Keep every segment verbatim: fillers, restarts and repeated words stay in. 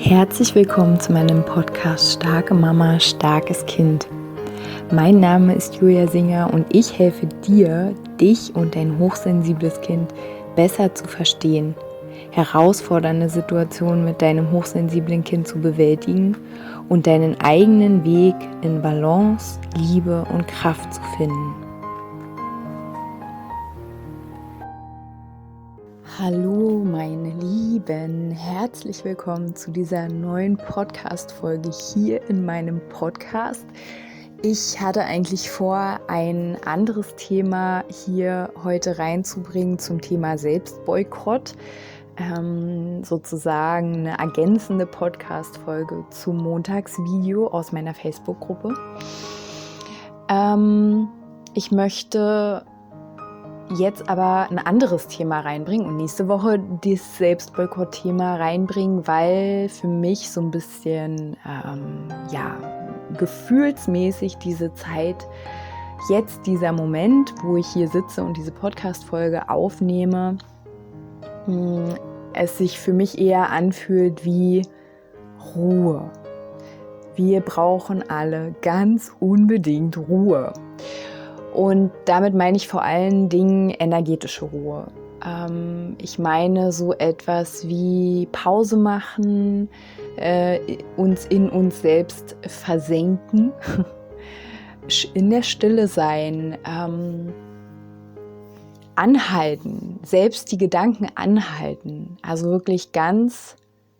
Herzlich willkommen zu meinem Podcast Starke Mama, starkes Kind. Mein Name ist Julia Singer und ich helfe dir, dich und dein hochsensibles Kind besser zu verstehen, herausfordernde Situationen mit deinem hochsensiblen Kind zu bewältigen und deinen eigenen Weg in Balance, Liebe und Kraft zu finden. Hallo meine Lieben, herzlich willkommen zu dieser neuen Podcast-Folge hier in meinem Podcast. Ich hatte eigentlich vor, ein anderes Thema hier heute reinzubringen zum Thema Selbstboykott, ähm, sozusagen eine ergänzende Podcast-Folge zum Montagsvideo aus meiner Facebook-Gruppe. Ähm, ich möchte jetzt aber ein anderes Thema reinbringen und nächste Woche das Selbstboykott-Thema reinbringen, weil für mich so ein bisschen, ähm, ja, gefühlsmäßig diese Zeit, jetzt dieser Moment, wo ich hier sitze und diese Podcast-Folge aufnehme, mh, es sich für mich eher anfühlt wie Ruhe. Wir brauchen alle ganz unbedingt Ruhe. Und damit meine ich vor allen Dingen energetische Ruhe. Ähm, ich meine so etwas wie Pause machen, äh, uns in uns selbst versenken, in der Stille sein, ähm, anhalten, selbst die Gedanken anhalten. Also wirklich ganz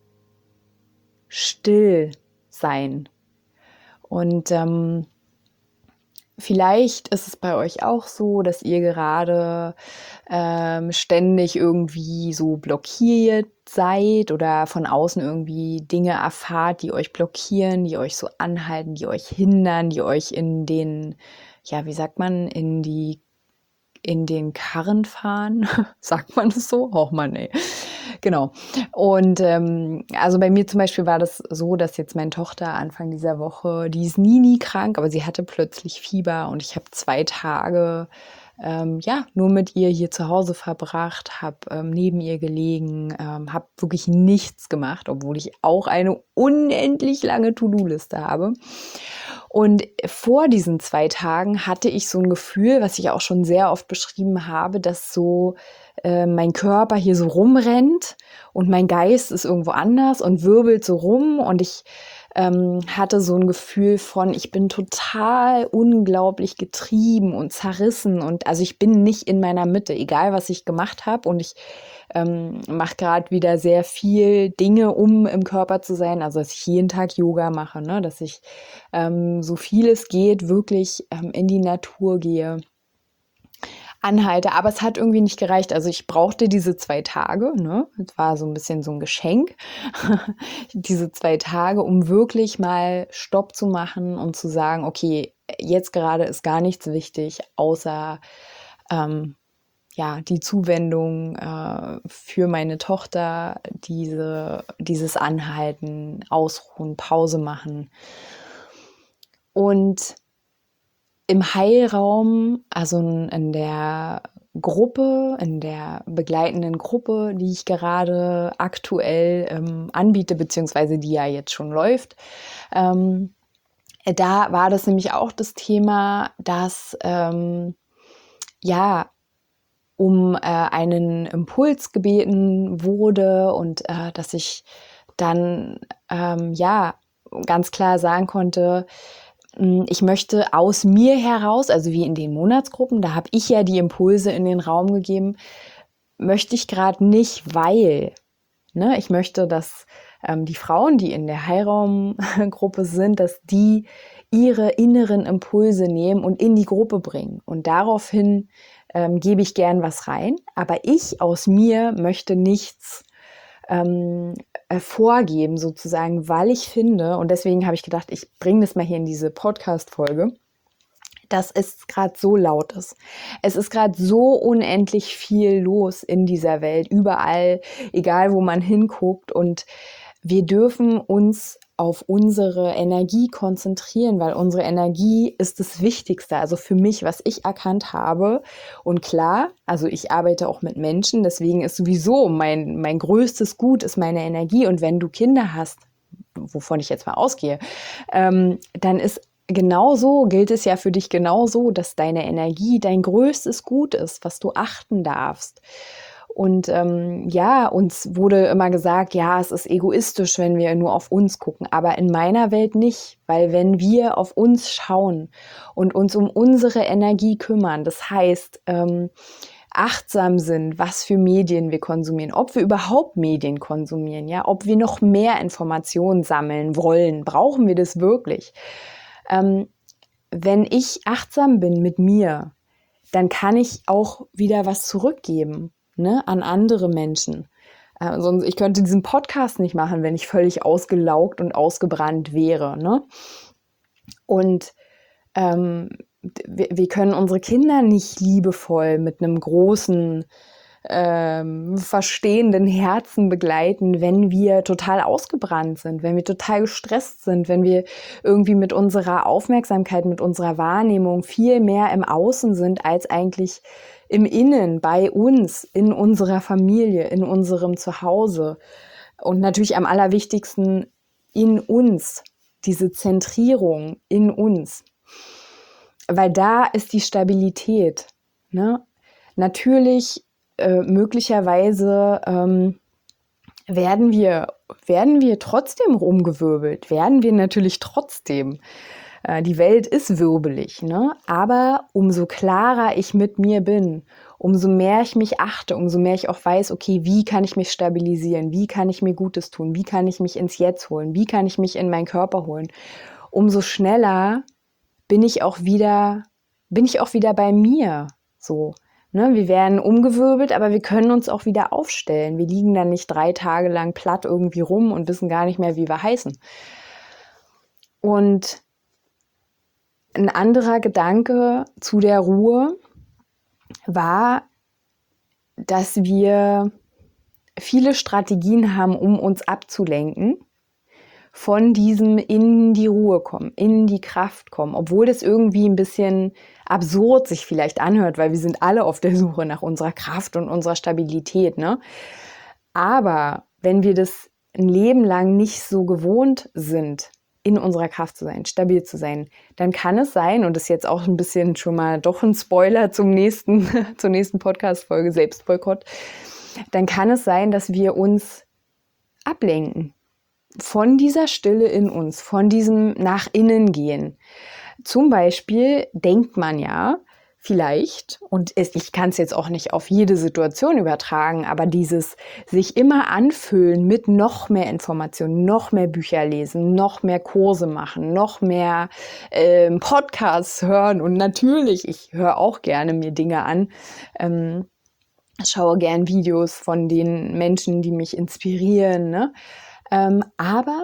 still sein. Und ähm, vielleicht ist es bei euch auch so, dass ihr gerade ähm, ständig irgendwie so blockiert seid oder von außen irgendwie Dinge erfahrt, die euch blockieren, die euch so anhalten, die euch hindern, die euch in den, ja, wie sagt man, in die, in den Karren fahren. Sagt man das so? Oh Mann, ey. Genau. Und ähm, also bei mir zum Beispiel war das so, dass jetzt meine Tochter Anfang dieser Woche, die ist nie, nie krank, aber sie hatte plötzlich Fieber und ich habe zwei Tage ähm, ja nur mit ihr hier zu Hause verbracht, habe ähm, neben ihr gelegen, ähm, habe wirklich nichts gemacht, obwohl ich auch eine unendlich lange To-Do-Liste habe. Und vor diesen zwei Tagen hatte ich so ein Gefühl, was ich auch schon sehr oft beschrieben habe, dass so äh, mein Körper hier so rumrennt und mein Geist ist irgendwo anders und wirbelt so rum und ich ähm, hatte so ein Gefühl von, ich bin total unglaublich getrieben und zerrissen und also ich bin nicht in meiner Mitte, egal was ich gemacht habe und ich ähm, mache gerade wieder sehr viel Dinge, um im Körper zu sein, also dass ich jeden Tag Yoga mache, ne? Dass ich ähm, so viel es geht wirklich ähm, in die Natur gehe, anhalte, aber es hat irgendwie nicht gereicht. Also ich brauchte diese zwei Tage, ne? Das war so ein bisschen so ein Geschenk, diese zwei Tage, um wirklich mal Stopp zu machen und zu sagen, okay, jetzt gerade ist gar nichts wichtig, außer ähm, ja, die Zuwendung äh, für meine Tochter, diese, dieses Anhalten, Ausruhen, Pause machen. Und im Heilraum, also in der Gruppe, in der begleitenden Gruppe, die ich gerade aktuell ähm, anbiete, beziehungsweise die ja jetzt schon läuft, ähm, da war das nämlich auch das Thema, dass ähm, ja, um äh, einen Impuls gebeten wurde und äh, dass ich dann ähm, ja ganz klar sagen konnte, ich möchte aus mir heraus, also wie in den Monatsgruppen, da habe ich ja die Impulse in den Raum gegeben, möchte ich gerade nicht, weil, ne, ich möchte, dass ähm, die Frauen, die in der Heilraumgruppe sind, dass die ihre inneren Impulse nehmen und in die Gruppe bringen. Und daraufhin ähm, gebe ich gern was rein, aber ich aus mir möchte nichts ähm, äh, vorgeben sozusagen, weil ich finde, und deswegen habe ich gedacht, ich bringe das mal hier in diese Podcast-Folge, dass es gerade so laut ist. Es ist gerade so unendlich viel los in dieser Welt, überall, egal wo man hinguckt und wir dürfen uns auf unsere Energie konzentrieren, weil unsere Energie ist das Wichtigste. Also für mich, was ich erkannt habe. Und klar, also ich arbeite auch mit Menschen, deswegen ist sowieso mein, mein größtes Gut ist meine Energie. Und wenn du Kinder hast, wovon ich jetzt mal ausgehe, ähm, dann ist genauso, gilt es ja für dich genauso, dass deine Energie dein größtes Gut ist, was du achten darfst. Und ähm, ja, uns wurde immer gesagt, ja, es ist egoistisch, wenn wir nur auf uns gucken, aber in meiner Welt nicht, weil wenn wir auf uns schauen und uns um unsere Energie kümmern, das heißt, ähm, achtsam sind, was für Medien wir konsumieren, ob wir überhaupt Medien konsumieren, ja, ob wir noch mehr Informationen sammeln wollen, brauchen wir das wirklich? Ähm, wenn ich achtsam bin mit mir, dann kann ich auch wieder was zurückgeben, ne, an andere Menschen. Äh, sonst, ich könnte diesen Podcast nicht machen, wenn ich völlig ausgelaugt und ausgebrannt wäre, ne? Und ähm, wir, wir können unsere Kinder nicht liebevoll mit einem großen, ähm, verstehenden Herzen begleiten, wenn wir total ausgebrannt sind, wenn wir total gestresst sind, wenn wir irgendwie mit unserer Aufmerksamkeit, mit unserer Wahrnehmung viel mehr im Außen sind, als eigentlich im Innen, bei uns, in unserer Familie, in unserem Zuhause. Und natürlich am allerwichtigsten in uns, diese Zentrierung in uns. Weil da ist die Stabilität. Ne? Natürlich, äh, möglicherweise ähm, werden wir, werden wir trotzdem rumgewirbelt, werden wir natürlich trotzdem. Äh, die Welt ist wirbelig, ne? Aber umso klarer ich mit mir bin, umso mehr ich mich achte, umso mehr ich auch weiß, okay, wie kann ich mich stabilisieren, wie kann ich mir Gutes tun, wie kann ich mich ins Jetzt holen, wie kann ich mich in meinen Körper holen, umso schneller bin ich auch wieder, bin ich auch wieder bei mir. So, ne? Wir werden umgewirbelt, aber wir können uns auch wieder aufstellen. Wir liegen dann nicht drei Tage lang platt irgendwie rum und wissen gar nicht mehr, wie wir heißen. Und ein anderer Gedanke zu der Ruhe war, dass wir viele Strategien haben, um uns abzulenken von diesem in die Ruhe kommen, in die Kraft kommen, obwohl das irgendwie ein bisschen absurd sich vielleicht anhört, weil wir sind alle auf der Suche nach unserer Kraft und unserer Stabilität, ne? Aber wenn wir das ein Leben lang nicht so gewohnt sind, in unserer Kraft zu sein, stabil zu sein, dann kann es sein, und das ist jetzt auch ein bisschen schon mal doch ein Spoiler zum nächsten, zur nächsten Podcast-Folge, Selbstboykott, dann kann es sein, dass wir uns ablenken von dieser Stille in uns, von diesem nach innen gehen. Zum Beispiel denkt man ja vielleicht, und ich kann es jetzt auch nicht auf jede Situation übertragen, aber dieses sich immer anfüllen mit noch mehr Informationen, noch mehr Bücher lesen, noch mehr Kurse machen, noch mehr äh, Podcasts hören, und natürlich, ich höre auch gerne mir Dinge an, ähm, schaue gern Videos von den Menschen, die mich inspirieren, ne? Ähm, aber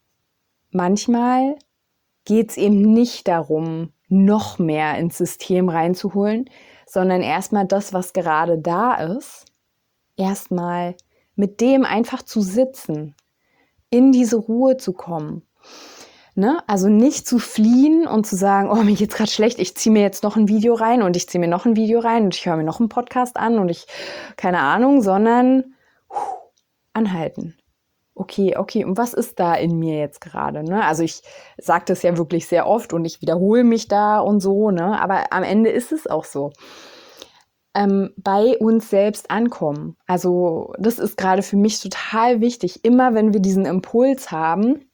manchmal geht es eben nicht darum, noch mehr ins System reinzuholen, sondern erstmal das, was gerade da ist, erstmal mit dem einfach zu sitzen, in diese Ruhe zu kommen. Ne? Also nicht zu fliehen und zu sagen, oh, mir geht's gerade schlecht, ich ziehe mir jetzt noch ein Video rein und ich ziehe mir noch ein Video rein und ich höre mir noch einen Podcast an und ich, keine Ahnung, sondern huh, anhalten. Okay, okay, und was ist da in mir jetzt gerade? Ne? Also ich sage das ja wirklich sehr oft und ich wiederhole mich da und so, ne? Aber am Ende ist es auch so. Ähm, bei uns selbst ankommen. Also das ist gerade für mich total wichtig. Immer wenn wir diesen Impuls haben,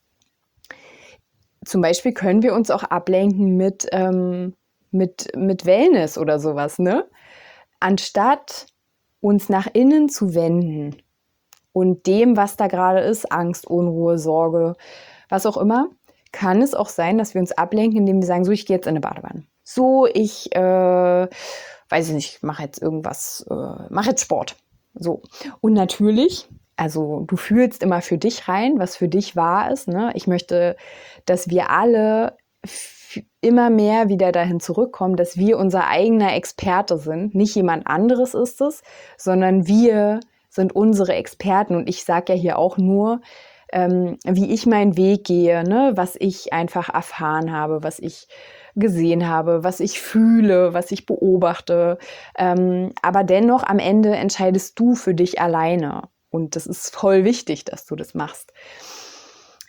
zum Beispiel können wir uns auch ablenken mit, ähm, mit, mit Wellness oder sowas, ne? Anstatt uns nach innen zu wenden und dem, was da gerade ist, Angst, Unruhe, Sorge, was auch immer, kann es auch sein, dass wir uns ablenken, indem wir sagen, so, ich gehe jetzt in eine Badewanne. So, ich, äh, weiß ich nicht, mache jetzt irgendwas, äh, mache jetzt Sport. So. Und natürlich, also du fühlst immer für dich rein, was für dich wahr ist, ne? Ich möchte, dass wir alle f- immer mehr wieder dahin zurückkommen, dass wir unser eigener Experte sind. Nicht jemand anderes ist es, sondern wir sind unsere Experten. Und ich sage ja hier auch nur, ähm, wie ich meinen Weg gehe, ne? Was ich einfach erfahren habe, was ich gesehen habe, was ich fühle, was ich beobachte. Ähm, aber dennoch am Ende entscheidest du für dich alleine. Und das ist voll wichtig, dass du das machst.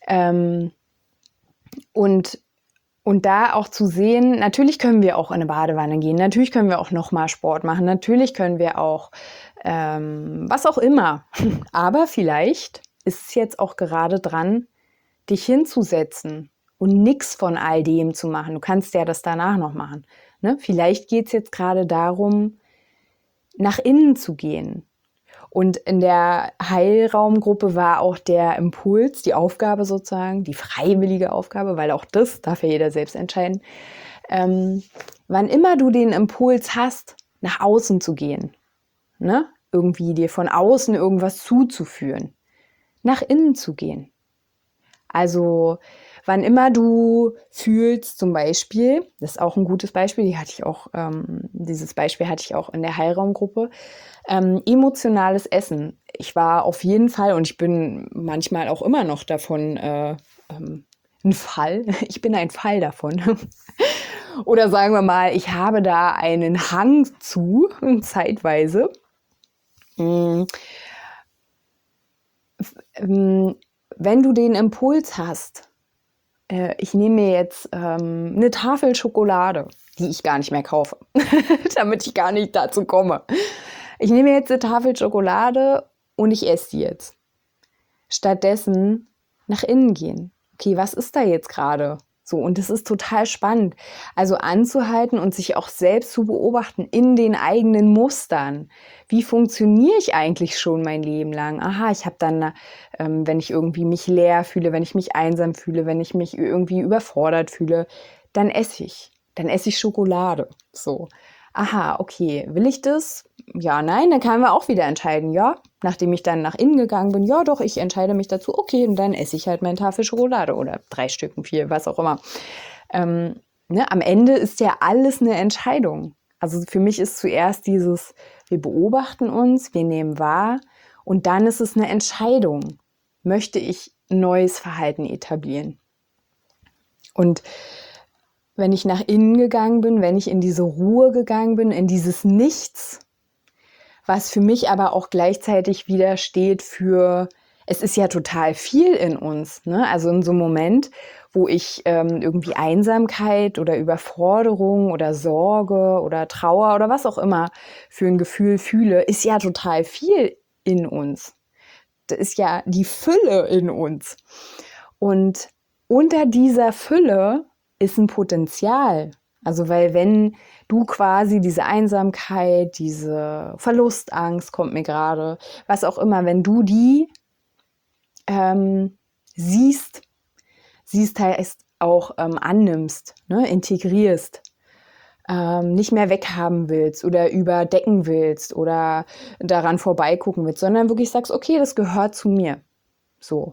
Ähm, und, und da auch zu sehen, natürlich können wir auch in eine Badewanne gehen, natürlich können wir auch nochmal Sport machen, natürlich können wir auch ähm, was auch immer. Aber vielleicht ist es jetzt auch gerade dran, dich hinzusetzen und nichts von all dem zu machen. Du kannst ja das danach noch machen. Ne? Vielleicht geht es jetzt gerade darum, nach innen zu gehen. Und in der Heilraumgruppe war auch der Impuls, die Aufgabe sozusagen, die freiwillige Aufgabe, weil auch das darf ja jeder selbst entscheiden, ähm, wann immer du den Impuls hast, nach außen zu gehen, ne? Irgendwie dir von außen irgendwas zuzuführen, nach innen zu gehen. Also wann immer du fühlst, zum Beispiel, das ist auch ein gutes Beispiel, die hatte ich auch, ähm, dieses Beispiel hatte ich auch in der Heilraumgruppe, ähm, emotionales Essen. Ich war auf jeden Fall, und ich bin manchmal auch immer noch davon äh, ähm, ein Fall, ich bin ein Fall davon. Oder sagen wir mal, ich habe da einen Hang zu, zeitweise. Mm. Wenn du den Impuls hast, äh, ich nehme mir jetzt ähm, eine Tafel Schokolade, die ich gar nicht mehr kaufe, damit ich gar nicht dazu komme. Ich nehme mir jetzt eine Tafel Schokolade und ich esse die jetzt. Stattdessen nach innen gehen. Okay, was ist da jetzt gerade? So, und das ist total spannend. Also anzuhalten und sich auch selbst zu beobachten in den eigenen Mustern. Wie funktioniere ich eigentlich schon mein Leben lang? Aha, ich habe dann, ähm, wenn ich irgendwie mich leer fühle, wenn ich mich einsam fühle, wenn ich mich irgendwie überfordert fühle, dann esse ich. Dann esse ich Schokolade. So. Aha, okay, will ich das? Ja, nein, dann können wir auch wieder entscheiden. Ja, nachdem ich dann nach innen gegangen bin, ja doch, ich entscheide mich dazu, okay, und dann esse ich halt meine Tafel Schokolade oder drei Stücken, vier, was auch immer. Ähm, ne, am Ende ist ja alles eine Entscheidung. Also für mich ist zuerst dieses, wir beobachten uns, wir nehmen wahr und dann ist es eine Entscheidung. Möchte ich neues Verhalten etablieren? Und wenn ich nach innen gegangen bin, wenn ich in diese Ruhe gegangen bin, in dieses Nichts, was für mich aber auch gleichzeitig wieder steht für, es ist ja total viel in uns, ne? Also in so einem Moment, wo ich ähm, irgendwie Einsamkeit oder Überforderung oder Sorge oder Trauer oder was auch immer für ein Gefühl fühle, ist ja total viel in uns. Das ist ja die Fülle in uns. Und unter dieser Fülle ist ein Potenzial. Also weil wenn du quasi diese Einsamkeit, diese Verlustangst kommt mir gerade, was auch immer, wenn du die ähm, siehst, siehst heißt auch ähm, annimmst, ne, integrierst, ähm, nicht mehr weghaben willst oder überdecken willst oder daran vorbeigucken willst, sondern wirklich sagst, okay, das gehört zu mir. So.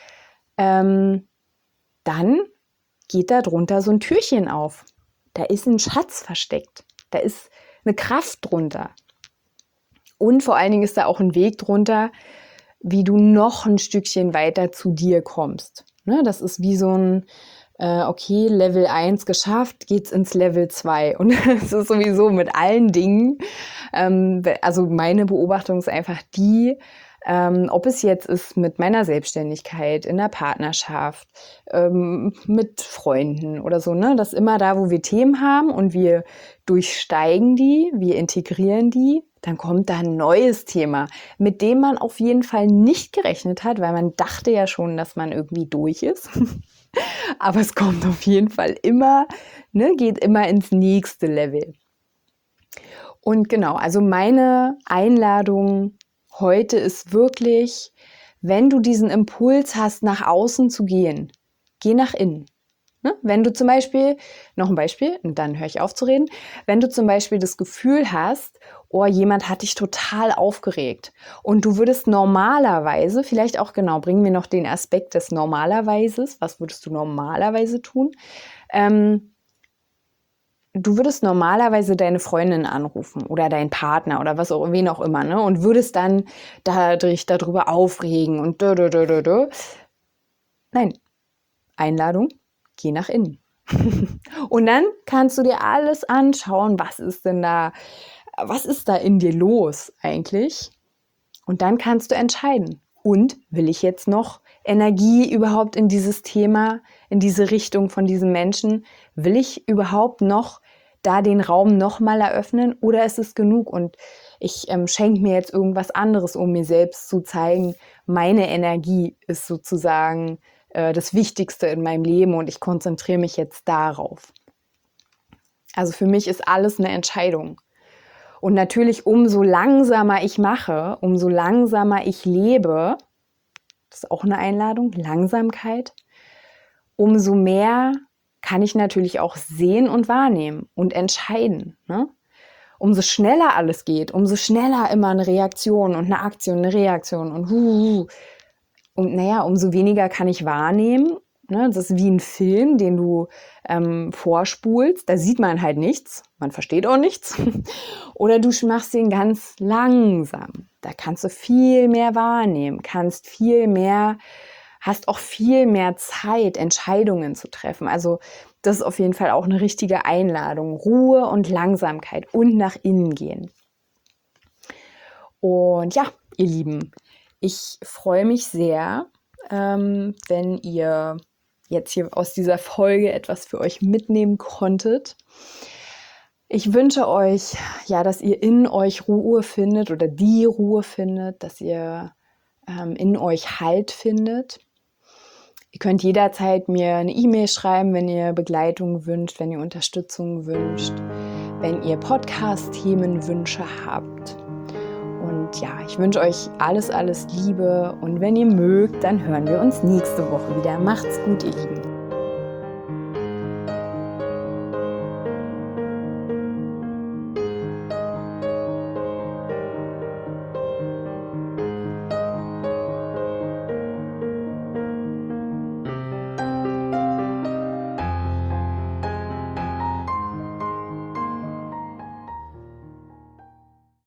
Ähm, dann geht da drunter so ein Türchen auf. Da ist ein Schatz versteckt. Da ist eine Kraft drunter. Und vor allen Dingen ist da auch ein Weg drunter, wie du noch ein Stückchen weiter zu dir kommst. Ne, das ist wie so ein, äh, okay, Level eins geschafft, geht's ins Level zwei. Und es ist sowieso mit allen Dingen, ähm, also meine Beobachtung ist einfach die, Ähm, ob es jetzt ist mit meiner Selbstständigkeit, in der Partnerschaft, ähm, mit Freunden oder so, ne? Dass immer da, wo wir Themen haben und wir durchsteigen die, wir integrieren die, dann kommt da ein neues Thema, mit dem man auf jeden Fall nicht gerechnet hat, weil man dachte ja schon, dass man irgendwie durch ist. Aber es kommt auf jeden Fall immer, ne, geht immer ins nächste Level. Und genau, also meine Einladung heute ist wirklich, wenn du diesen Impuls hast, nach außen zu gehen, geh nach innen. Ne? Wenn du zum Beispiel, noch ein Beispiel, und dann höre ich auf zu reden, wenn du zum Beispiel das Gefühl hast, oh, jemand hat dich total aufgeregt und du würdest normalerweise, vielleicht auch genau, bringen wir noch den Aspekt des Normalerweises, was würdest du normalerweise tun? Ähm, Du würdest normalerweise deine Freundin anrufen oder deinen Partner oder was auch, wen auch immer, ne? Und würdest dann dadurch darüber aufregen und dö, dö, dö, dö, dö. Nein, Einladung, geh nach innen. Und dann kannst du dir alles anschauen, was ist denn da, was ist da in dir los eigentlich? Und dann kannst du entscheiden. Und will ich jetzt noch Energie überhaupt in dieses Thema, in diese Richtung von diesem Menschen? Will ich überhaupt noch da den Raum nochmal eröffnen oder ist es genug und ich ähm, schenke mir jetzt irgendwas anderes, um mir selbst zu zeigen, meine Energie ist sozusagen äh, das Wichtigste in meinem Leben und ich konzentriere mich jetzt darauf. Also für mich ist alles eine Entscheidung. Und natürlich, umso langsamer ich mache, umso langsamer ich lebe, das ist auch eine Einladung, Langsamkeit, umso mehr kann ich natürlich auch sehen und wahrnehmen und entscheiden. Ne? Umso schneller alles geht, umso schneller immer eine Reaktion und eine Aktion, eine Reaktion und hu, und naja, umso weniger kann ich wahrnehmen. Ne? Das ist wie ein Film, den du ähm, vorspulst, da sieht man halt nichts, man versteht auch nichts. Oder du machst den ganz langsam, da kannst du viel mehr wahrnehmen, kannst viel mehr, hast auch viel mehr Zeit, Entscheidungen zu treffen. Also das ist auf jeden Fall auch eine richtige Einladung. Ruhe und Langsamkeit und nach innen gehen. Und ja, ihr Lieben, ich freue mich sehr, ähm, wenn ihr jetzt hier aus dieser Folge etwas für euch mitnehmen konntet. Ich wünsche euch, ja, dass ihr in euch Ruhe findet oder die Ruhe findet, dass ihr ähm, in euch Halt findet. Ihr könnt jederzeit mir eine E-Mail schreiben, wenn ihr Begleitung wünscht, wenn ihr Unterstützung wünscht, wenn ihr Podcast-Themenwünsche habt. Und ja, ich wünsche euch alles, alles Liebe und wenn ihr mögt, dann hören wir uns nächste Woche wieder. Macht's gut, ihr Lieben.